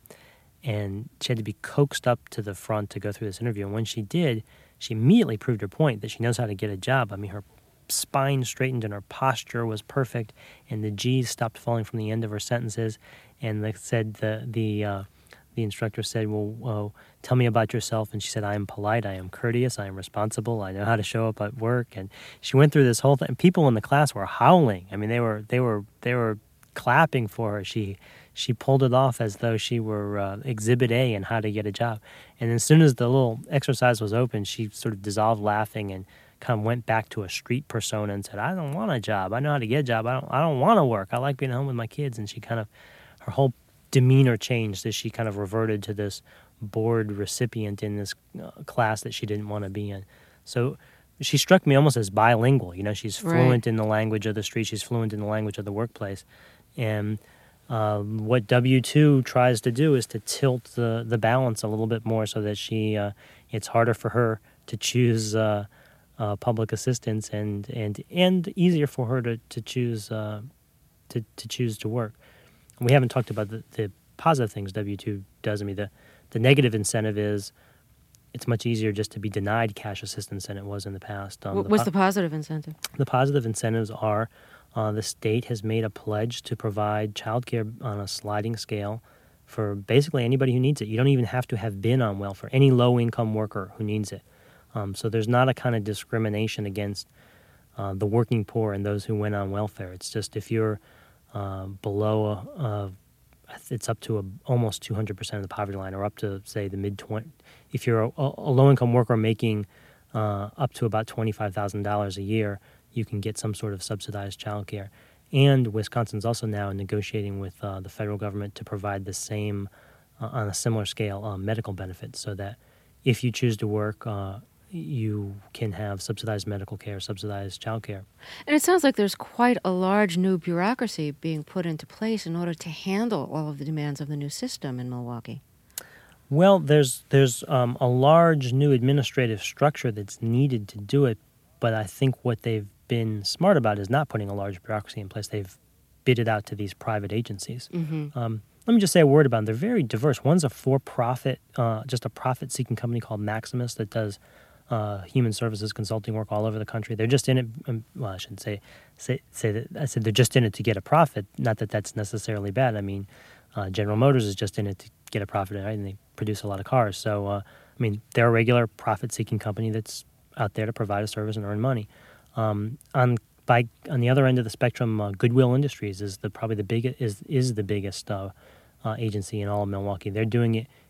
And she had to be coaxed up to the front to go through this interview. And when she did, she immediately proved her point that she knows how to get a job. I mean, her spine straightened and her posture was perfect, and the G's stopped falling from the end of her sentences. And they said the the uh, the instructor said, well, well, tell me about yourself. And she said, I am polite, I am courteous, I am responsible, I know how to show up at work. And she went through this whole thing. People in the class were howling. I mean, they were they were they were clapping for her. She she pulled it off as though she were uh, Exhibit A in how to get a job. And as soon as the little exercise was open, she sort of dissolved laughing and kind of went back to a street persona and said, I don't want a job. I know how to get a job. I don't I don't want to work. I like being home with my kids. And she kind of, her whole demeanor changed as she kind of reverted to this bored recipient in this uh, class that she didn't want to be in. So she struck me almost as bilingual. You know, she's fluent right. in the language of the street. She's fluent in the language of the workplace. And uh, what W two tries to do is to tilt the, the balance a little bit more so that she uh, it's harder for her to choose uh, uh, public assistance and, and and easier for her to, to choose uh, to, to choose to work. We haven't talked about the, the positive things W two does. I mean, the, the negative incentive is it's much easier just to be denied cash assistance than it was in the past. Um, What's the, po- the positive incentive? The positive incentives are uh, the state has made a pledge to provide child care on a sliding scale for basically anybody who needs it. You don't even have to have been on welfare, any low-income worker who needs it. Um, so there's not a kind of discrimination against uh, the working poor and those who went on welfare. It's just if you're Uh, below, a, uh, it's up to a, almost two hundred percent of the poverty line, or up to, say, the mid-twenties. If you're a, a low-income worker making uh, up to about twenty-five thousand dollars a year, you can get some sort of subsidized child care. And Wisconsin's also now negotiating with uh, the federal government to provide the same, uh, on a similar scale, uh, medical benefits, so that if you choose to work, uh, you can have subsidized medical care, subsidized child care. And it sounds like there's quite a large new bureaucracy being put into place in order to handle all of the demands of the new system in Milwaukee. Well, there's there's um, a large new administrative structure that's needed to do it, but I think what they've been smart about is not putting a large bureaucracy in place. They've bid it out to these private agencies. Mm-hmm. Um, let me just say a word about them. They're very diverse. One's a for-profit, uh, just a profit-seeking company called Maximus that does Uh, human services consulting work all over the country. They're just in it. Um, well, I shouldn't say say say that. I said they're just in it to get a profit. Not that that's necessarily bad. I mean, uh, General Motors is just in it to get a profit, right? And they produce a lot of cars. So, uh, I mean, they're a regular profit-seeking company that's out there to provide a service and earn money. Um, on by on the other end of the spectrum, uh, Goodwill Industries is the probably the biggest is is the biggest uh, uh, agency in all of Milwaukee. They're doing it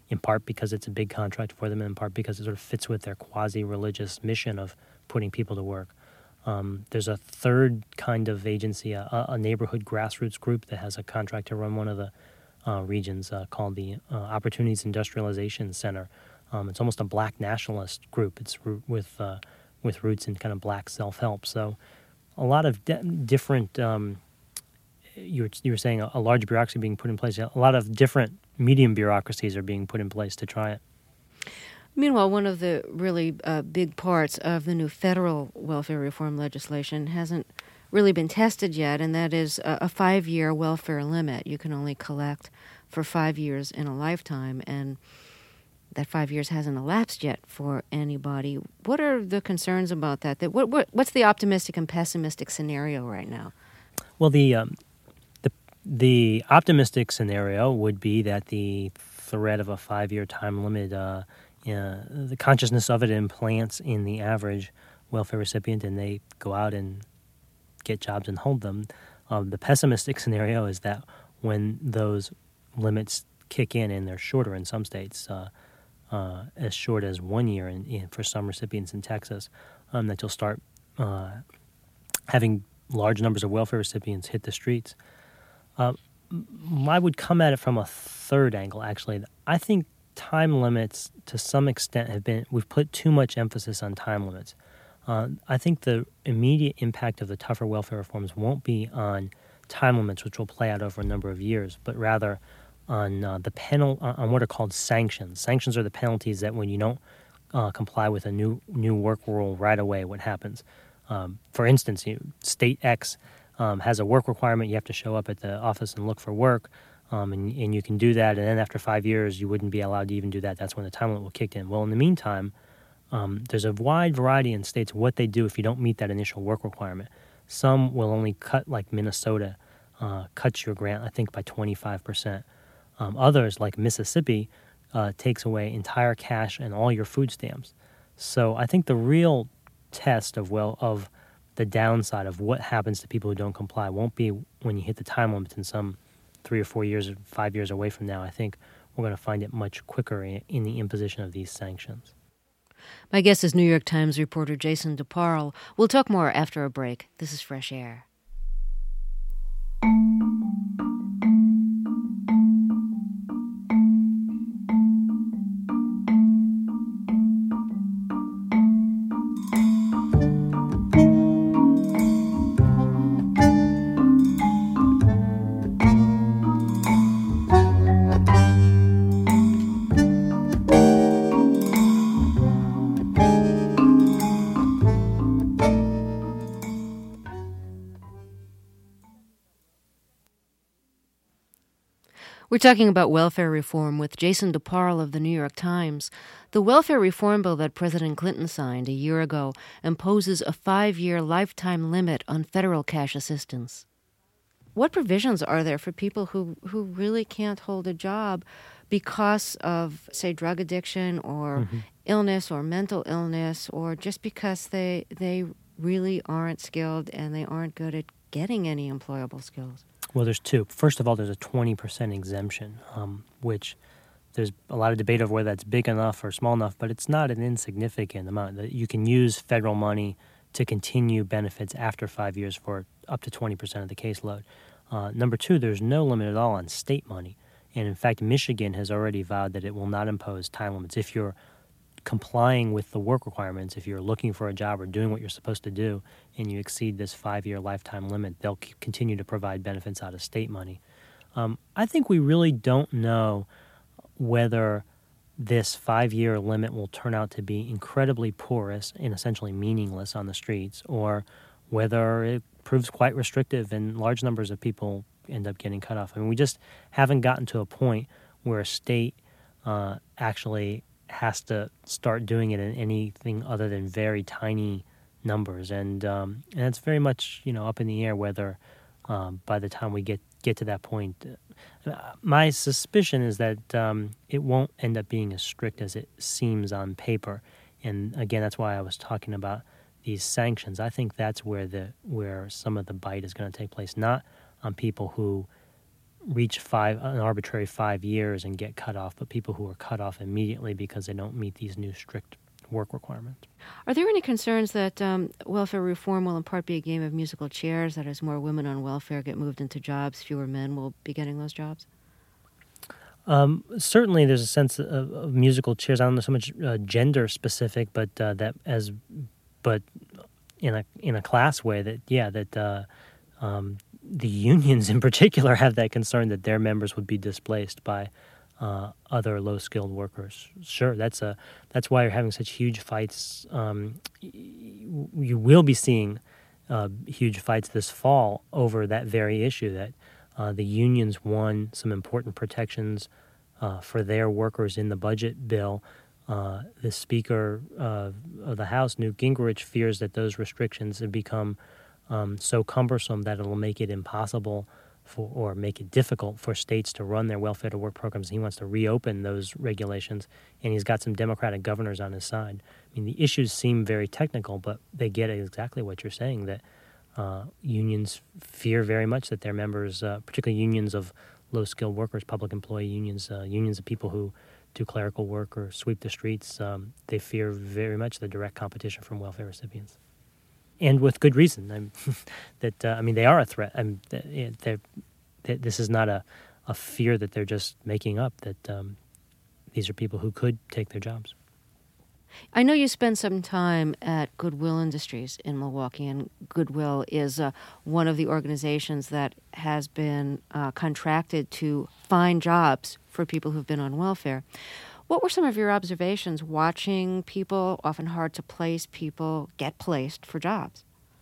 in part because it's a big contract for them, and in part because it sort of fits with their quasi-religious mission of putting people to work. Um, there's a third kind of agency, a, a neighborhood grassroots group that has a contract to run one of the uh, regions uh, called the uh, Opportunities Industrialization Center. Um, it's almost a black nationalist group. It's ro- with uh, with roots in kind of black self-help. So a lot of de- different, um, you, were, you were saying a, a large bureaucracy being put in place. A lot of different medium bureaucracies are being put in place to try it. Meanwhile, one of the really uh, big parts of the new federal welfare reform legislation hasn't really been tested yet, and that is a, a five-year welfare limit. You can only collect for five years in a lifetime, and that five years hasn't elapsed yet for anybody. What are the concerns about that? that what, what, what's the optimistic and pessimistic scenario right now? Well, the um, the the optimistic scenario would be that the threat of a five-year time limit, uh, uh, the consciousness of it implants in the average welfare recipient, and they go out and get jobs and hold them. Um, the pessimistic scenario is that when those limits kick in, and they're shorter in some states, uh, uh, as short as one year in, in, for some recipients in Texas, um, that you'll start uh, having large numbers of welfare recipients hit the streets. Uh, I would come at it from a third angle, actually. I think time limits, to some extent, have been, we've put too much emphasis on time limits. Uh, I think the immediate impact of the tougher welfare reforms won't be on time limits, which will play out over a number of years, but rather on uh, the penal on what are called sanctions. Sanctions are the penalties that when you don't uh, comply with a new new work rule right away, what happens? Um, for instance, you, State X um, has a work requirement. You have to show up at the office and look for work, um, and, and you can do that. And then after five years, you wouldn't be allowed to even do that. That's when the time limit will kick in. Well, in the meantime, um, there's a wide variety in states what they do if you don't meet that initial work requirement. Some will only cut, like Minnesota, uh, cuts your grant, I think, by twenty-five percent. Um, others, like Mississippi, uh, takes away entire cash and all your food stamps. So I think the real test of well of the downside of what happens to people who don't comply won't be when you hit the time limits in some three or four years or five years away from now. I think we're going to find it much quicker in, in the imposition of these sanctions. My guest is New York Times reporter Jason DeParle. We'll talk more after a break. This is Fresh Air. We're talking about welfare reform with Jason DeParle of the New York Times. The welfare reform bill that President Clinton signed a year ago imposes a five-year lifetime limit on federal cash assistance. What provisions are there for people who, who really can't hold a job because of, say, drug addiction or mm-hmm. illness or mental illness, or just because they they really aren't skilled and they aren't good at getting any employable skills? Well, there's two. First of all, there's a twenty percent exemption, um, which there's a lot of debate over whether that's big enough or small enough, but it's not an insignificant amount. You can use federal money to continue benefits after five years for up to twenty percent of the caseload. Uh, number two, there's no limit at all on state money. And in fact, Michigan has already vowed that it will not impose time limits. If you're complying with the work requirements, if you're looking for a job or doing what you're supposed to do, and you exceed this five-year lifetime limit, they'll c- continue to provide benefits out of state money. Um, I think we really don't know whether this five-year limit will turn out to be incredibly porous and essentially meaningless on the streets, or whether it proves quite restrictive and large numbers of people end up getting cut off. I mean, we just haven't gotten to a point where a state uh, actually has to start doing it in anything other than very tiny numbers, and um, and it's very much you know up in the air whether um, by the time we get get to that point. Uh, my suspicion is that um, it won't end up being as strict as it seems on paper, and again, that's why I was talking about these sanctions. I think that's where the where some of the bite is going to take place, not on people who reach five an arbitrary five years and get cut off, but people who are cut off immediately because they don't meet these new strict work requirements. Are there any concerns that um, welfare reform will in part be a game of musical chairs, that as more women on welfare get moved into jobs, fewer men will be getting those jobs? Um, certainly there's a sense of, of musical chairs. I don't know so much uh, gender specific, but uh, that as but in a in a class way that yeah that uh, um, the unions in particular have that concern that their members would be displaced by Uh, other low-skilled workers. Sure, that's a that's why you're having such huge fights. Um, y- you will be seeing uh, huge fights this fall over that very issue. That uh, the unions won some important protections uh, for their workers in the budget bill. Uh, the Speaker uh, of the House, Newt Gingrich, fears that those restrictions have become um, so cumbersome that it'll make it impossible For, or make it difficult for states to run their welfare to work programs. He wants to reopen those regulations, and he's got some Democratic governors on his side. I mean, the issues seem very technical, but they get exactly what you're saying, that uh, unions fear very much that their members, uh, particularly unions of low-skilled workers, public employee unions, uh, unions of people who do clerical work or sweep the streets, um, they fear very much the direct competition from welfare recipients. And with good reason. I'm, that uh, I mean, they are a threat. I'm, they're, they're, this is not a, a fear that they're just making up, that um, these are people who could take their jobs. I know you spent some time at Goodwill Industries in Milwaukee, and Goodwill is uh, one of the organizations that has been uh, contracted to find jobs for people who've been on welfare. What were some of your observations watching people, often hard to place people, get placed for jobs?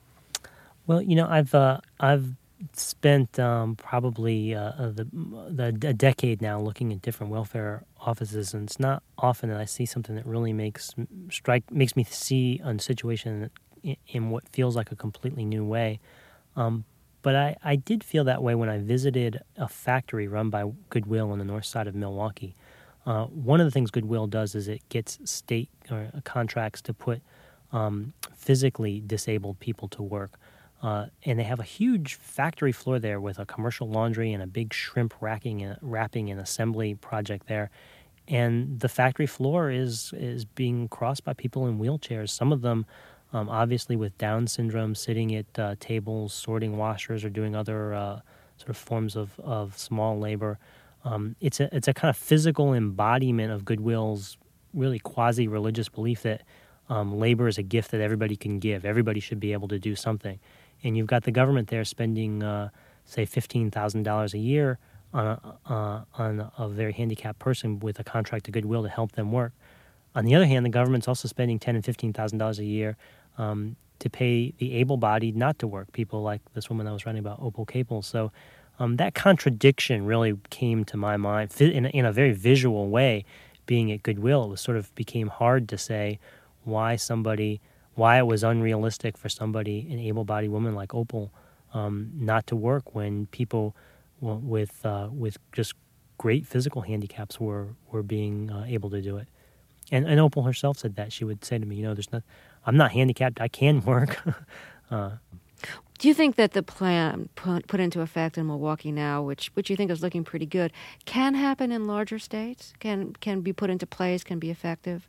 Well, you know, I've uh, I've spent um, probably uh, the, the a decade now looking at different welfare offices, and it's not often that I see something that really makes strike makes me see a situation in, in what feels like a completely new way. Um, but I, I did feel that way when I visited a factory run by Goodwill on the north side of Milwaukee. Uh, one of the things Goodwill does is it gets state or contracts to put um, physically disabled people to work. Uh, and they have a huge factory floor there with a commercial laundry and a big shrimp racking and, wrapping and assembly project there. And the factory floor is is being crossed by people in wheelchairs, some of them um, obviously with Down syndrome, sitting at uh, tables, sorting washers, or doing other uh, sort of forms of, of small labor. Um, it's a it's a kind of physical embodiment of Goodwill's really quasi-religious belief that um, labor is a gift that everybody can give. Everybody should be able to do something. And you've got the government there spending, uh, say, fifteen thousand dollars a year on a, uh, on a very handicapped person with a contract to Goodwill to help them work. On the other hand, the government's also spending ten thousand dollars and fifteen thousand dollars a year um, to pay the able-bodied not to work, people like this woman I was writing about, Opal Capel. So um, that contradiction really came to my mind in a, in a very visual way. Being at Goodwill, it was sort of became hard to say why somebody, why it was unrealistic for somebody, an able-bodied woman like Opal, um, not to work when people with uh, with just great physical handicaps were were being uh, able to do it. And, and Opal herself said that. She would say to me, you know, there's not, I'm not handicapped, I can work. uh, Do you think that the plan put, put into effect in Milwaukee now, which which you think is looking pretty good, can happen in larger states? Can can be put into place, can be effective?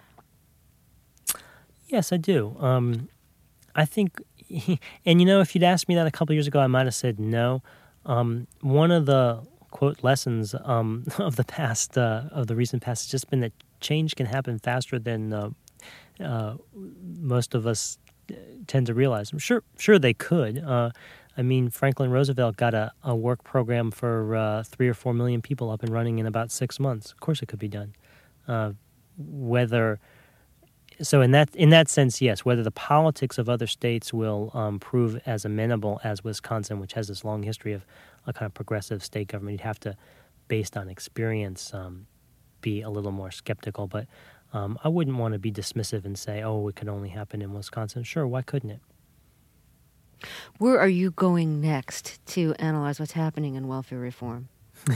Yes, I do. Um, I think, and you know, if you'd asked me that a couple of years ago, I might have said no. Um, one of the, quote, lessons um, of the past, uh, of the recent past, has just been that change can happen faster than uh, uh, most of us tend to realize. Sure, sure they could. Uh, I mean, Franklin Roosevelt got a, a work program for uh, three or four million people up and running in about six months. Of course, it could be done. Uh, whether so, in that in that sense, yes. Whether the politics of other states will um, prove as amenable as Wisconsin, which has this long history of a kind of progressive state government, you'd have to, based on experience, um, be a little more skeptical. But Um, I wouldn't want to be dismissive and say, oh, it could only happen in Wisconsin. Sure, why couldn't it? Where are you going next to analyze what's happening in welfare reform?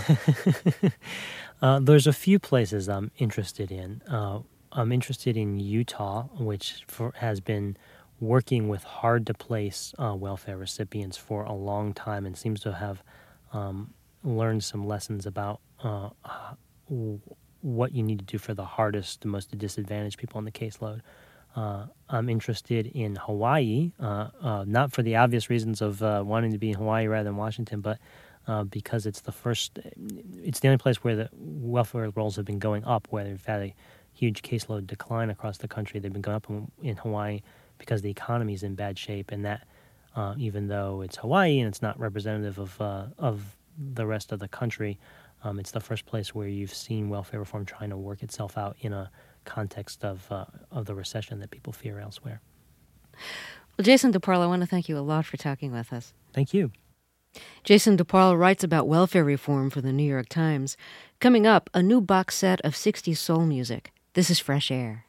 uh, there's a few places I'm interested in. Uh, I'm interested in Utah, which for, has been working with hard-to-place uh, welfare recipients for a long time and seems to have um, learned some lessons about uh, what you need to do for the hardest, the most disadvantaged people on the caseload. Uh, I'm interested in Hawaii, uh, uh, not for the obvious reasons of uh, wanting to be in Hawaii rather than Washington, but uh, because it's the first, it's the only place where the welfare rolls have been going up, where they've had a huge caseload decline across the country. They've been going up in, in Hawaii because the economy is in bad shape, and that, uh, even though it's Hawaii and it's not representative of uh, of the rest of the country, um, it's the first place where you've seen welfare reform trying to work itself out in a context of uh, of the recession that people fear elsewhere. Well, Jason DeParle, I want to thank you a lot for talking with us. Thank you. Jason DeParle writes about welfare reform for the New York Times. Coming up, a new box set of sixties soul music. This is Fresh Air.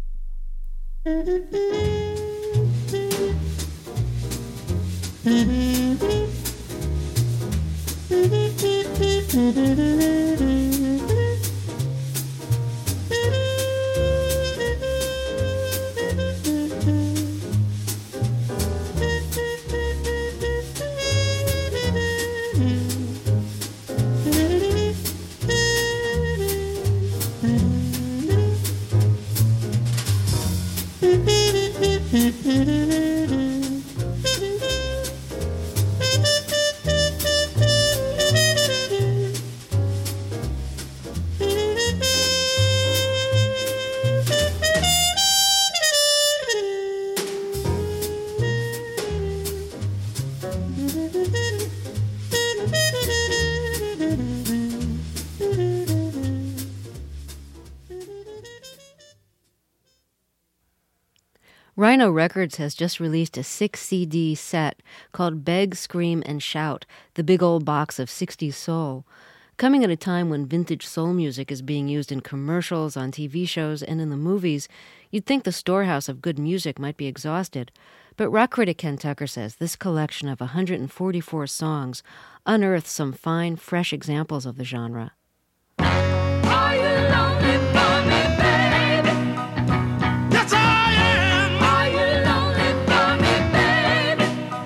Rhino Records has just released a six C D set called Beg, Scream, and Shout, the big old box of sixties soul. Coming at a time when vintage soul music is being used in commercials, on T V shows, and in the movies, you'd think the storehouse of good music might be exhausted. But rock critic Ken Tucker says this collection of one hundred forty-four songs unearths some fine, fresh examples of the genre. Are you lonely for me, baby? Yes, I am. Are you lonely for me, baby?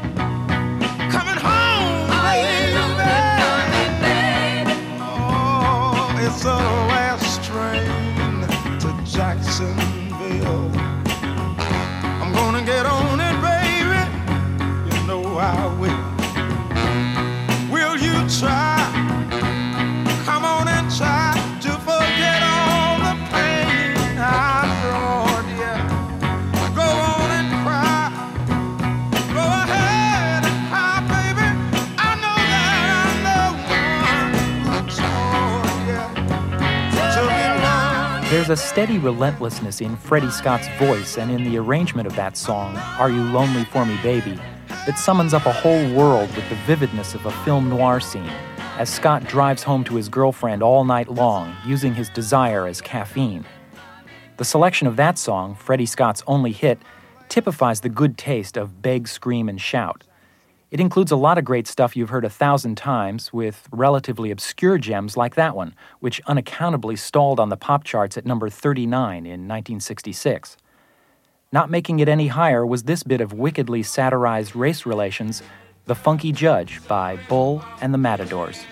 Coming home, Are baby. you lonely for me, baby? Oh, it's a last train to Jacksonville. I'm gonna get on it, baby. You know I will. Will you try? Come on and try to forget all the pain I brought you. Go on and cry. Go ahead and cry, baby. I know that I'm the one who taught you to be loved. There's a steady relentlessness in Freddie Scott's voice and in the arrangement of that song, Are You Lonely for Me, Baby, that summons up a whole world with the vividness of a film noir scene, as Scott drives home to his girlfriend all night long, using his desire as caffeine. The selection of that song, Freddie Scott's only hit, typifies the good taste of Beg, Scream, and Shout. It includes a lot of great stuff you've heard a thousand times, with relatively obscure gems like that one, which unaccountably stalled on the pop charts at number thirty-nine in nineteen sixty-six. Not making it any higher was this bit of wickedly satirized race relations, The Funky Judge by Bull and the Matadors.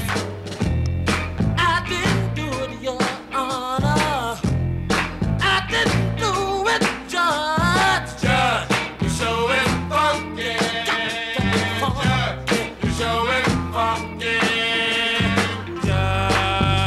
I didn't do it, Your Honor. I didn't do it, Judge. Judge, you show it funky. Judge, you show it funky. Judge,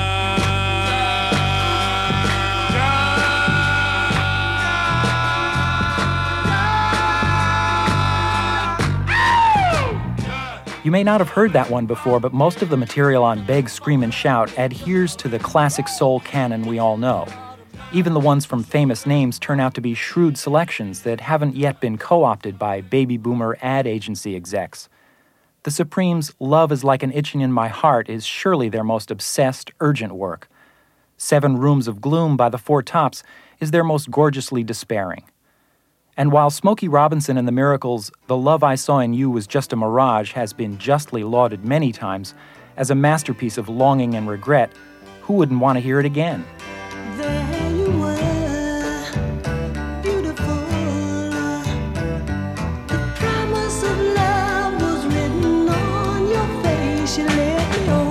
You may not have heard that one before, but most of the material on Beg, Scream, and Shout adheres to the classic soul canon we all know. Even the ones from famous names turn out to be shrewd selections that haven't yet been co-opted by baby boomer ad agency execs. The Supremes' Love is Like an Itching in My Heart is surely their most obsessed, urgent work. Seven Rooms of Gloom by the Four Tops is their most gorgeously despairing. And while Smokey Robinson and the Miracles' The Love I Saw in You Was Just a Mirage has been justly lauded many times as a masterpiece of longing and regret, who wouldn't want to hear it again? there you were, beautiful. The promise of love was written on your face. You let me hold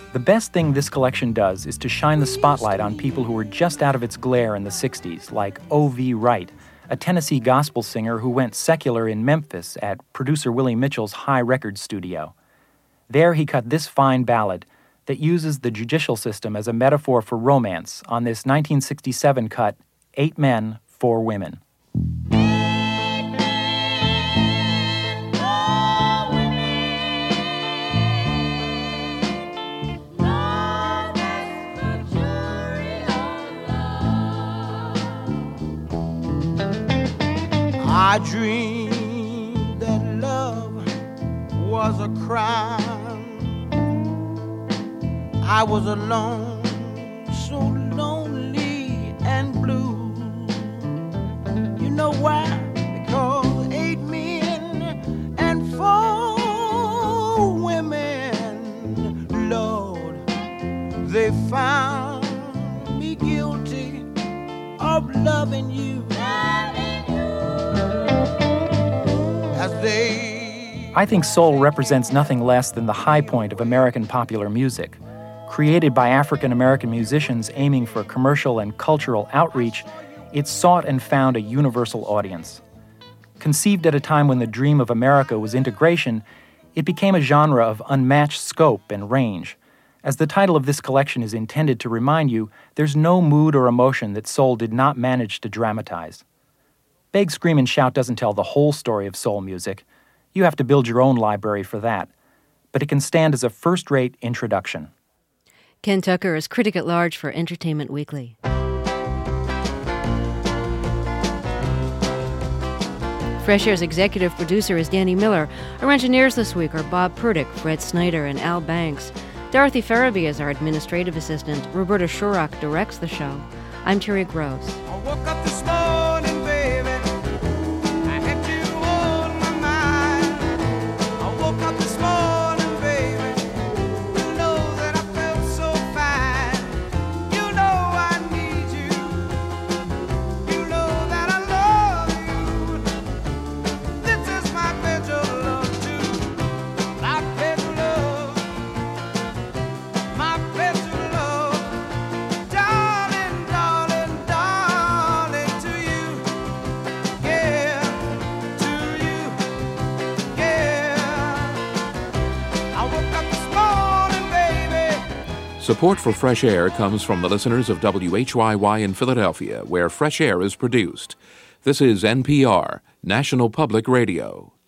The best thing this collection does is to shine the spotlight on people who were just out of its glare in the sixties, like O V Wright, a Tennessee gospel singer who went secular in Memphis at producer Willie Mitchell's High Record studio. There he cut this fine ballad that uses the judicial system as a metaphor for romance on this nineteen sixty-seven cut, Eight Men, Four Women. I dreamed that love was a crime. I was alone, so lonely and blue. You know why? Because eight men and four women, Lord, they found me guilty of loving you. As they... I think soul represents nothing less than the high point of American popular music. Created by African-American musicians aiming for commercial and cultural outreach, it sought and found a universal audience. Conceived at a time when the dream of America was integration, it became a genre of unmatched scope and range. As the title of this collection is intended to remind you, there's no mood or emotion that soul did not manage to dramatize. Beg, Scream, and Shout doesn't tell the whole story of soul music. You have to build your own library for that. But it can stand as a first-rate introduction. Ken Tucker is critic at large for Entertainment Weekly. Fresh Air's executive producer is Danny Miller. Our engineers this week are Bob Purdick, Fred Snyder, and Al Banks. Dorothy Farabee is our administrative assistant. Roberta Shurrock directs the show. I'm Terry Gross. I woke up this morning, baby. I had you on my mind. I woke up this morning, baby. You know that I felt so fine. You know I need you. You know that I love you. This is my pledge of love too. My pledge of love. My pledge of love. Darling, darling, darling, to you. Yeah, to you. Yeah. I woke up this morning, baby. Support for Fresh Air comes from the listeners of W H Y Y in Philadelphia, where Fresh Air is produced. This is N P R, National Public Radio.